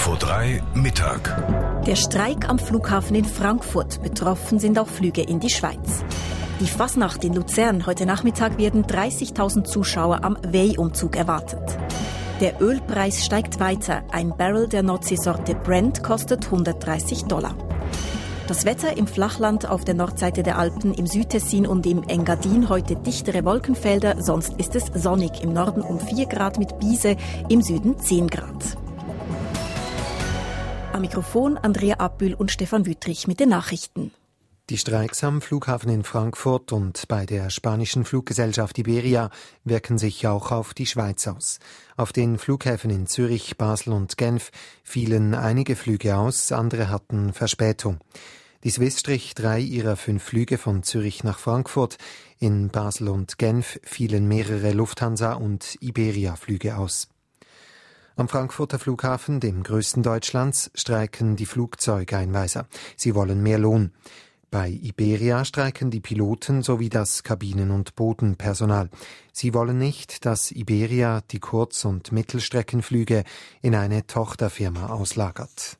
Info 3 Mittag. Der Streik am Flughafen in Frankfurt. Betroffen sind auch Flüge in die Schweiz. Die Fasnacht in Luzern. Heute Nachmittag werden 30.000 Zuschauer am Wey-Umzug erwartet. Der Ölpreis steigt weiter. Ein Barrel der Nordseesorte Brent kostet $130. Das Wetter im Flachland auf der Nordseite der Alpen, im Südtessin und im Engadin heute dichtere Wolkenfelder, sonst ist es sonnig. Im Norden um 4 Grad mit Biese, im Süden 10 Grad. Am Mikrofon Andrea Abbühl und Stefan Wüttrich mit den Nachrichten. Die Streiks am Flughafen in Frankfurt und bei der spanischen Fluggesellschaft Iberia wirken sich auch auf die Schweiz aus. Auf den Flughäfen in Zürich, Basel und Genf fielen einige Flüge aus, andere hatten Verspätung. Die Swiss strich 3 ihrer 5 Flüge von Zürich nach Frankfurt. In Basel und Genf fielen mehrere Lufthansa- und Iberia-Flüge aus. Am Frankfurter Flughafen, dem größten Deutschlands, streiken die Flugzeugeinweiser. Sie wollen mehr Lohn. Bei Iberia streiken die Piloten sowie das Kabinen- und Bodenpersonal. Sie wollen nicht, dass Iberia die Kurz- und Mittelstreckenflüge in eine Tochterfirma auslagert.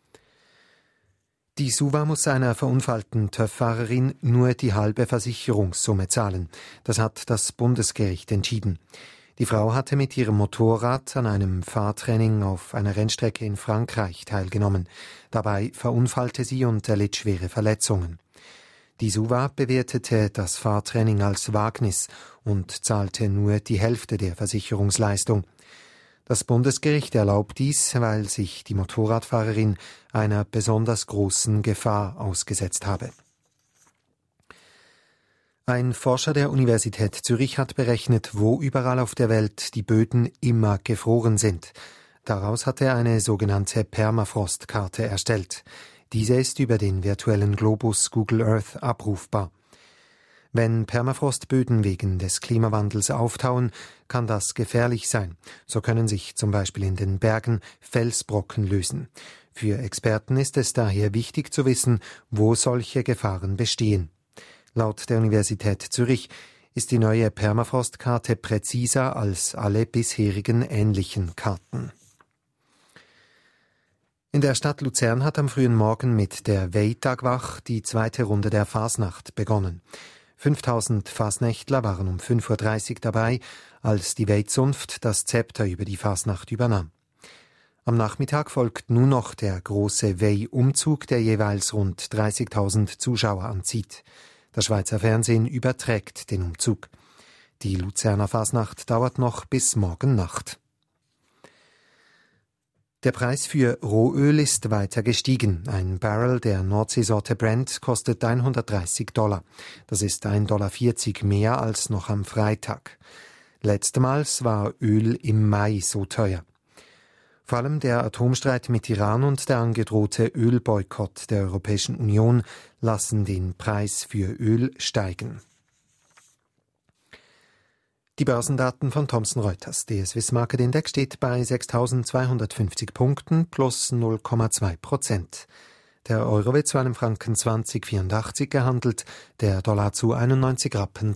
Die SUVA muss einer verunfallten TÜV-Fahrerin nur die halbe Versicherungssumme zahlen. Das hat das Bundesgericht entschieden. Die Frau hatte mit ihrem Motorrad an einem Fahrtraining auf einer Rennstrecke in Frankreich teilgenommen. Dabei verunfallte sie und erlitt schwere Verletzungen. Die SUVA bewertete das Fahrtraining als Wagnis und zahlte nur die Hälfte der Versicherungsleistung. Das Bundesgericht erlaubt dies, weil sich die Motorradfahrerin einer besonders großen Gefahr ausgesetzt habe. Ein Forscher der Universität Zürich hat berechnet, wo überall auf der Welt die Böden immer gefroren sind. Daraus hat er eine sogenannte Permafrostkarte erstellt. Diese ist über den virtuellen Globus Google Earth abrufbar. Wenn Permafrostböden wegen des Klimawandels auftauen, kann das gefährlich sein. So können sich zum Beispiel in den Bergen Felsbrocken lösen. Für Experten ist es daher wichtig zu wissen, wo solche Gefahren bestehen. Laut der Universität Zürich ist die neue Permafrostkarte präziser als alle bisherigen ähnlichen Karten. In der Stadt Luzern hat am frühen Morgen mit der Wey-Tagwach die zweite Runde der Fasnacht begonnen. 5000 Fasnächtler waren um 5.30 Uhr dabei, als die Wey-Zunft das Zepter über die Fasnacht übernahm. Am Nachmittag folgt nun noch der große Wey-Umzug, der jeweils rund 30.000 Zuschauer anzieht. Das Schweizer Fernsehen überträgt den Umzug. Die Luzerner Fasnacht dauert noch bis morgen Nacht. Der Preis für Rohöl ist weiter gestiegen. Ein Barrel der Nordseesorte Brent kostet $130. Das ist $1,40 mehr als noch am Freitag. Letztemals war Öl im Mai so teuer. Vor allem der Atomstreit mit Iran und der angedrohte Ölboykott der Europäischen Union lassen den Preis für Öl steigen. Die Börsendaten von Thomson Reuters. Der Swiss Market Index steht bei 6.250 Punkten plus 0,2%. Der Euro wird zu einem Franken 20,84 gehandelt, der Dollar zu 91,33 Rappen.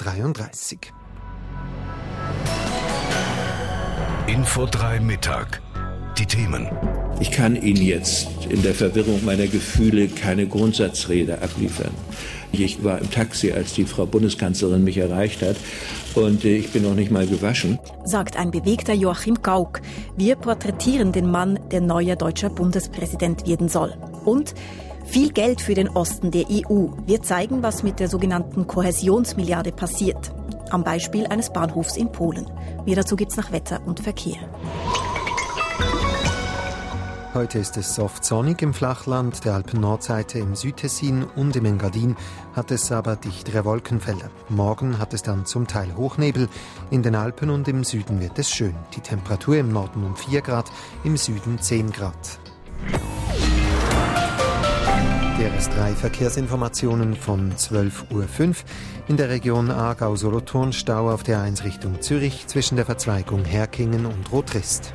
Info 3 Mittag. Die Themen. Ich kann Ihnen jetzt in der Verwirrung meiner Gefühle keine Grundsatzrede abliefern. Ich war im Taxi, als die Frau Bundeskanzlerin mich erreicht hat, und ich bin noch nicht mal gewaschen. Sagt ein bewegter Joachim Gauck. Wir porträtieren den Mann, der neuer deutscher Bundespräsident werden soll. Und viel Geld für den Osten der EU. Wir zeigen, was mit der sogenannten Kohäsionsmilliarde passiert. Am Beispiel eines Bahnhofs in Polen. Mehr dazu gibt's nach Wetter und Verkehr. Heute ist es oft sonnig im Flachland, der Alpen-Nordseite im Südtessin und im Engadin hat es aber dichtere Wolkenfelder. Morgen hat es dann zum Teil Hochnebel. In den Alpen und im Süden wird es schön. Die Temperatur im Norden um 4 Grad, im Süden 10 Grad. DRS3 Verkehrsinformationen von 12.05 Uhr. In der Region Aargau-Solothurn Stau auf der 1 Richtung Zürich zwischen der Verzweigung Herkingen und Rotrist.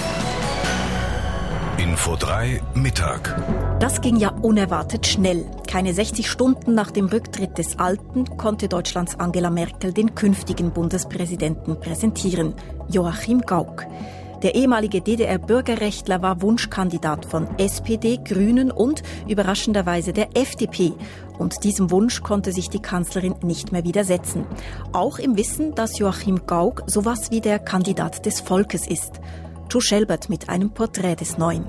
Info 3 Mittag. Das ging ja unerwartet schnell. Keine 60 Stunden nach dem Rücktritt des Alten konnte Deutschlands Angela Merkel den künftigen Bundespräsidenten präsentieren, Joachim Gauck. Der ehemalige DDR-Bürgerrechtler war Wunschkandidat von SPD, Grünen und überraschenderweise der FDP. Und diesem Wunsch konnte sich die Kanzlerin nicht mehr widersetzen. Auch im Wissen, dass Joachim Gauck sowas wie der Kandidat des Volkes ist. Joe Schelbert mit einem Porträt des Neuen.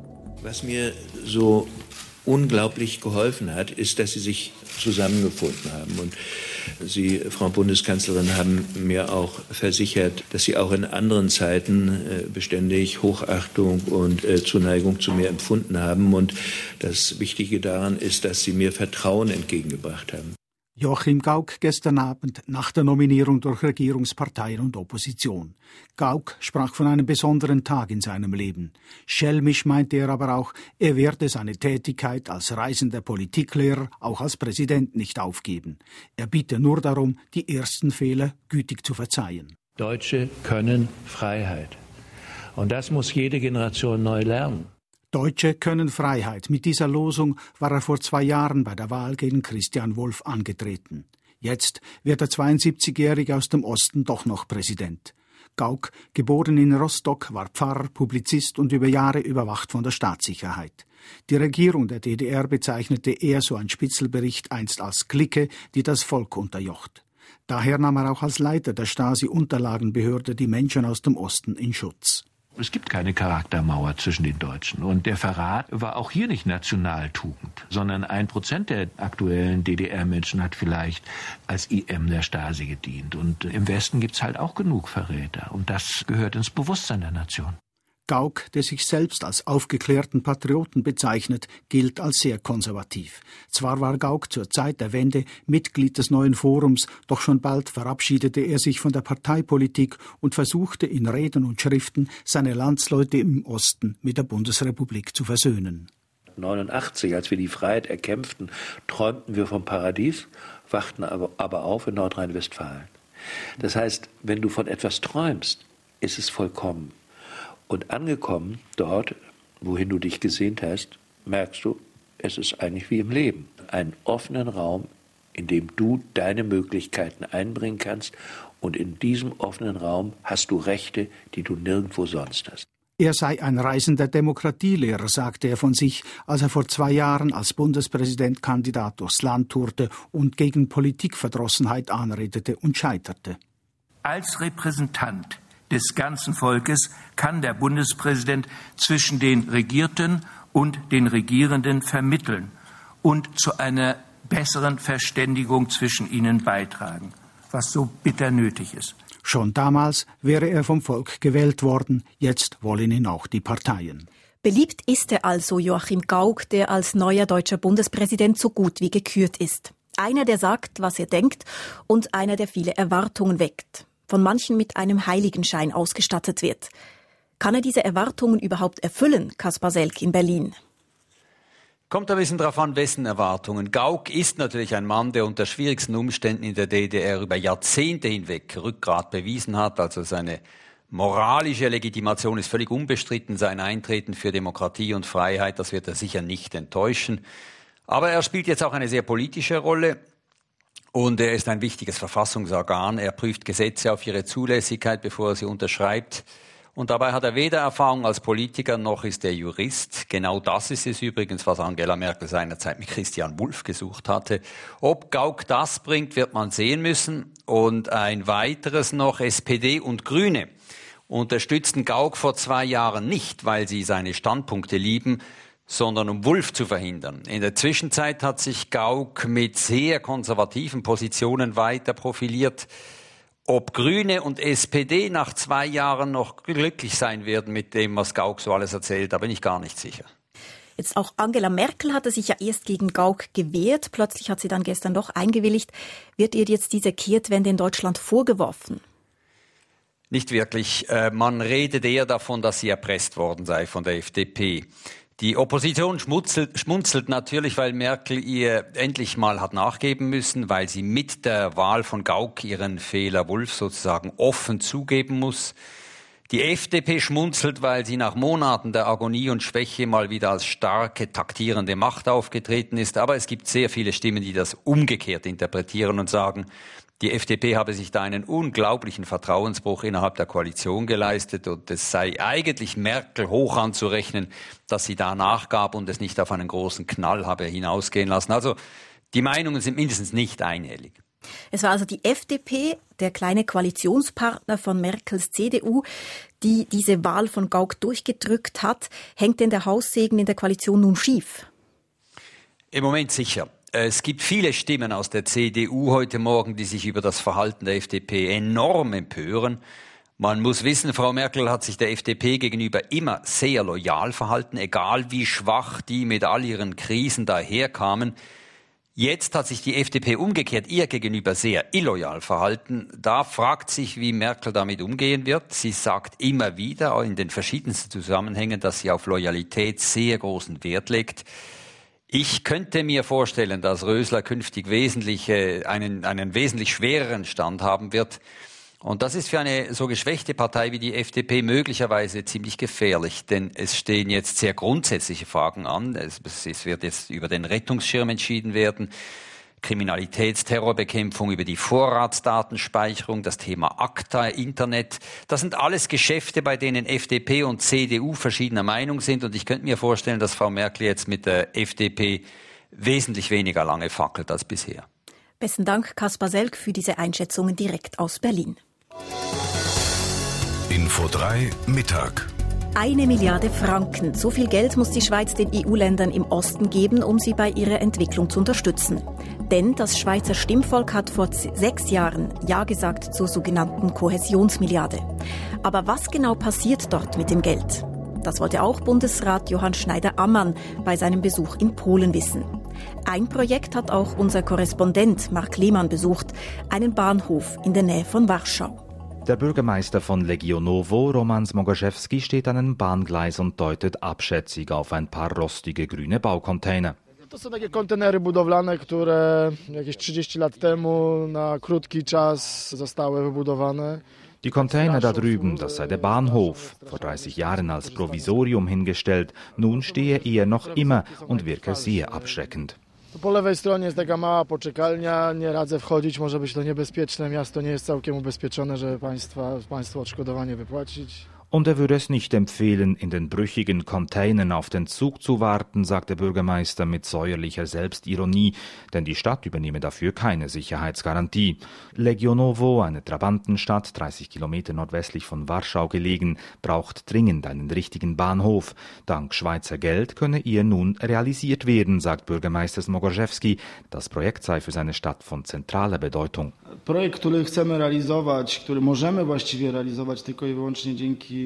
Was mir so unglaublich geholfen hat, ist, dass sie sich zusammengefunden haben. Und Sie, Frau Bundeskanzlerin, haben mir auch versichert, dass Sie auch in anderen Zeiten beständig Hochachtung und Zuneigung zu mir empfunden haben. Und das Wichtige daran ist, dass Sie mir Vertrauen entgegengebracht haben. Joachim Gauck gestern Abend nach der Nominierung durch Regierungsparteien und Opposition. Gauck sprach von einem besonderen Tag in seinem Leben. Schelmisch meinte er aber auch, er werde seine Tätigkeit als reisender Politiklehrer auch als Präsident nicht aufgeben. Er bitte nur darum, die ersten Fehler gütig zu verzeihen. Deutsche können Freiheit. Und das muss jede Generation neu lernen. Deutsche können Freiheit. Mit dieser Losung war er vor 2 Jahren bei der Wahl gegen Christian Wulff angetreten. Jetzt wird der 72-Jährige aus dem Osten doch noch Präsident. Gauck, geboren in Rostock, war Pfarrer, Publizist und über Jahre überwacht von der Staatssicherheit. Die Regierung der DDR bezeichnete eher so ein Spitzelbericht einst als Clique, die das Volk unterjocht. Daher nahm er auch als Leiter der Stasi-Unterlagenbehörde die Menschen aus dem Osten in Schutz. Es gibt keine Charaktermauer zwischen den Deutschen. Und der Verrat war auch hier nicht Nationaltugend, sondern 1% der aktuellen DDR-Menschen hat vielleicht als IM der Stasi gedient. Und im Westen gibt's halt auch genug Verräter. Und das gehört ins Bewusstsein der Nation. Gauck, der sich selbst als aufgeklärten Patrioten bezeichnet, gilt als sehr konservativ. Zwar war Gauck zur Zeit der Wende Mitglied des Neuen Forums, doch schon bald verabschiedete er sich von der Parteipolitik und versuchte in Reden und Schriften seine Landsleute im Osten mit der Bundesrepublik zu versöhnen. 1989, als wir die Freiheit erkämpften, träumten wir vom Paradies, wachten aber auf in Nordrhein-Westfalen. Das heißt, wenn du von etwas träumst, ist es vollkommen. Und angekommen dort, wohin du dich gesehnt hast, merkst du, es ist eigentlich wie im Leben. Einen offenen Raum, in dem du deine Möglichkeiten einbringen kannst. Und in diesem offenen Raum hast du Rechte, die du nirgendwo sonst hast. Er sei ein reisender Demokratielehrer, sagte er von sich, als er vor 2 Jahren als Bundespräsidentkandidat durchs Land tourte und gegen Politikverdrossenheit anredete und scheiterte. Als Repräsentant des ganzen Volkes kann der Bundespräsident zwischen den Regierten und den Regierenden vermitteln und zu einer besseren Verständigung zwischen ihnen beitragen, was so bitter nötig ist. Schon damals wäre er vom Volk gewählt worden, jetzt wollen ihn auch die Parteien. Beliebt ist er also, Joachim Gauck, der als neuer deutscher Bundespräsident so gut wie gekürt ist. Einer, der sagt, was er denkt, und einer, der viele Erwartungen weckt. Von manchen mit einem Heiligenschein ausgestattet wird. Kann er diese Erwartungen überhaupt erfüllen, Kaspar Selk in Berlin? Kommt ein bisschen darauf an, wessen Erwartungen. Gauck ist natürlich ein Mann, der unter schwierigsten Umständen in der DDR über Jahrzehnte hinweg Rückgrat bewiesen hat. Also seine moralische Legitimation ist völlig unbestritten. Sein Eintreten für Demokratie und Freiheit, das wird er sicher nicht enttäuschen. Aber er spielt jetzt auch eine sehr politische Rolle. Und er ist ein wichtiges Verfassungsorgan. Er prüft Gesetze auf ihre Zulässigkeit, bevor er sie unterschreibt. Und dabei hat er weder Erfahrung als Politiker, noch ist er Jurist. Genau das ist es übrigens, was Angela Merkel seinerzeit mit Christian Wulff gesucht hatte. Ob Gauck das bringt, wird man sehen müssen. Und ein weiteres noch, SPD und Grüne unterstützten Gauck vor 2 Jahren nicht, weil sie seine Standpunkte lieben, sondern um Wulff zu verhindern. In der Zwischenzeit hat sich Gauck mit sehr konservativen Positionen weiter profiliert. Ob Grüne und SPD nach 2 Jahren noch glücklich sein werden mit dem, was Gauck so alles erzählt, da bin ich gar nicht sicher. Jetzt auch Angela Merkel hatte sich ja erst gegen Gauck gewehrt. Plötzlich hat sie dann gestern doch eingewilligt. Wird ihr jetzt diese Kehrtwende in Deutschland vorgeworfen? Nicht wirklich. Man redet eher davon, dass sie erpresst worden sei von der FDP. Die Opposition schmunzelt natürlich, weil Merkel ihr endlich mal hat nachgeben müssen, weil sie mit der Wahl von Gauck ihren Fehler Wulff sozusagen offen zugeben muss. Die FDP schmunzelt, weil sie nach Monaten der Agonie und Schwäche mal wieder als starke, taktierende Macht aufgetreten ist. Aber es gibt sehr viele Stimmen, die das umgekehrt interpretieren und sagen, Die FDP habe sich da einen unglaublichen Vertrauensbruch innerhalb der Koalition geleistet und es sei eigentlich Merkel hoch anzurechnen, dass sie da nachgab und es nicht auf einen großen Knall habe hinausgehen lassen. Also die Meinungen sind mindestens nicht einhellig. Es war also die FDP, der kleine Koalitionspartner von Merkels CDU, die diese Wahl von Gauck durchgedrückt hat. Hängt denn der Haussegen in der Koalition nun schief? Im Moment sicher. Es gibt viele Stimmen aus der CDU heute Morgen, die sich über das Verhalten der FDP enorm empören. Man muss wissen, Frau Merkel hat sich der FDP gegenüber immer sehr loyal verhalten, egal wie schwach die mit all ihren Krisen daherkamen. Jetzt hat sich die FDP umgekehrt ihr gegenüber sehr illoyal verhalten. Da fragt sich, wie Merkel damit umgehen wird. Sie sagt immer wieder in den verschiedensten Zusammenhängen, dass sie auf Loyalität sehr großen Wert legt. Ich könnte mir vorstellen, dass Rösler künftig einen wesentlich schwereren Stand haben wird. Und das ist für eine so geschwächte Partei wie die FDP möglicherweise ziemlich gefährlich, denn es stehen jetzt sehr grundsätzliche Fragen an. Es wird jetzt über den Rettungsschirm entschieden werden, Kriminalitätsterrorbekämpfung, über die Vorratsdatenspeicherung, das Thema ACTA, Internet. Das sind alles Geschäfte, bei denen FDP und CDU verschiedener Meinung sind. Und ich könnte mir vorstellen, dass Frau Merkel jetzt mit der FDP wesentlich weniger lange fackelt als bisher. Besten Dank, Kaspar Selk, für diese Einschätzungen direkt aus Berlin. Info 3 Mittag. 1 Milliarde Franken. So viel Geld muss die Schweiz den EU-Ländern im Osten geben, um sie bei ihrer Entwicklung zu unterstützen. Denn das Schweizer Stimmvolk hat vor 6 Jahren Ja gesagt zur sogenannten Kohäsionsmilliarde. Aber was genau passiert dort mit dem Geld? Das wollte auch Bundesrat Johann Schneider-Ammann bei seinem Besuch in Polen wissen. Ein Projekt hat auch unser Korrespondent Mark Lehmann besucht, einen Bahnhof in der Nähe von Warschau. Der Bürgermeister von Legionowo, Roman Smogoszewski, steht an einem Bahngleis und deutet abschätzig auf ein paar rostige grüne Baucontainer. To są takie kontenery budowlane, które jakieś 30 lat temu na krótki czas zostały wybudowane. Die Container da drüben, das sei der Bahnhof, vor 30 Jahren als Provisorium hingestellt, nun stehe er noch immer und wirke sehr abschreckend. Po lewej stronie jest taka mała poczekalnia, nie radzę wchodzić, może być to niebezpieczne, miasto nie jest całkiem ubezpieczone, żeby państwu odszkodowanie wypłacić. Und er würde es nicht empfehlen, in den brüchigen Containern auf den Zug zu warten, sagt der Bürgermeister mit säuerlicher Selbstironie, denn die Stadt übernehme dafür keine Sicherheitsgarantie. Legionowo, eine Trabantenstadt, 30 Kilometer nordwestlich von Warschau gelegen, braucht dringend einen richtigen Bahnhof. Dank Schweizer Geld könne er nun realisiert werden, sagt Bürgermeister Smogoszewski. Das Projekt sei für seine Stadt von zentraler Bedeutung. Projekt, który chcemy realizować, który możemy właściwie realizować tylko i wyłącznie dzięki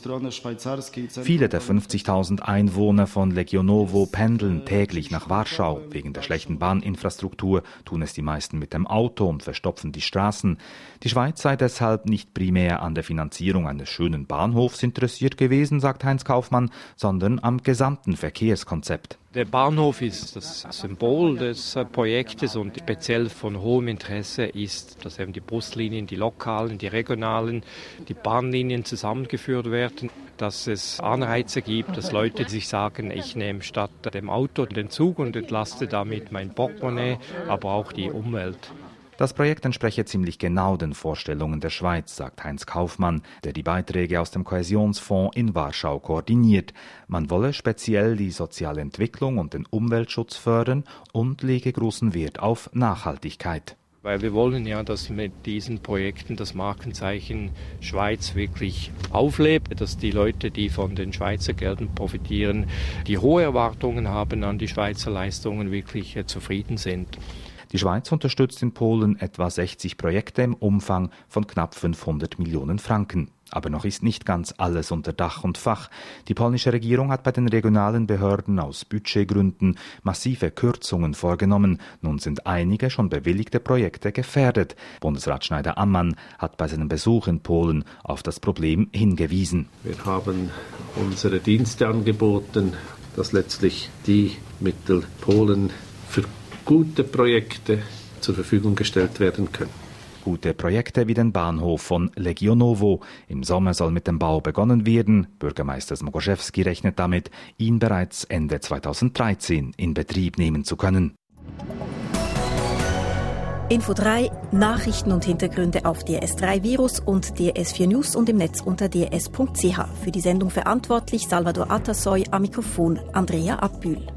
Viele der 50.000 Einwohner von Legionowo pendeln täglich nach Warschau. Wegen der schlechten Bahninfrastruktur tun es die meisten mit dem Auto und verstopfen die Straßen. Die Schweiz sei deshalb nicht primär an der Finanzierung eines schönen Bahnhofs interessiert gewesen, sagt Heinz Kaufmann, sondern am gesamten Verkehrskonzept. Der Bahnhof ist das Symbol des Projektes und speziell von hohem Interesse ist, dass eben die Buslinien, die lokalen, die regionalen, die Bahnlinien zusammengeführt werden, dass es Anreize gibt, dass Leute sich sagen, ich nehme statt dem Auto den Zug und entlaste damit mein Portemonnaie, aber auch die Umwelt. Das Projekt entspreche ziemlich genau den Vorstellungen der Schweiz, sagt Heinz Kaufmann, der die Beiträge aus dem Kohäsionsfonds in Warschau koordiniert. Man wolle speziell die soziale Entwicklung und den Umweltschutz fördern und lege großen Wert auf Nachhaltigkeit. Weil wir wollen ja, dass mit diesen Projekten das Markenzeichen Schweiz wirklich auflebt, dass die Leute, die von den Schweizer Geldern profitieren, die hohe Erwartungen haben an die Schweizer Leistungen, wirklich zufrieden sind. Die Schweiz unterstützt in Polen etwa 60 Projekte im Umfang von knapp 500 Millionen Franken. Aber noch ist nicht ganz alles unter Dach und Fach. Die polnische Regierung hat bei den regionalen Behörden aus Budgetgründen massive Kürzungen vorgenommen. Nun sind einige schon bewilligte Projekte gefährdet. Bundesrat Schneider-Ammann hat bei seinem Besuch in Polen auf das Problem hingewiesen. Wir haben unsere Dienste angeboten, dass letztlich die Mittel Polen für gute Projekte zur Verfügung gestellt werden können. Gute Projekte wie den Bahnhof von Legionowo. Im Sommer soll mit dem Bau begonnen werden. Bürgermeister Smogoszewski rechnet damit, ihn bereits Ende 2013 in Betrieb nehmen zu können. Info 3, Nachrichten und Hintergründe auf DS3 Virus und DS4 News und im Netz unter ds.ch. Für die Sendung verantwortlich Salvador Atasoy, am Mikrofon Andrea Abbühl.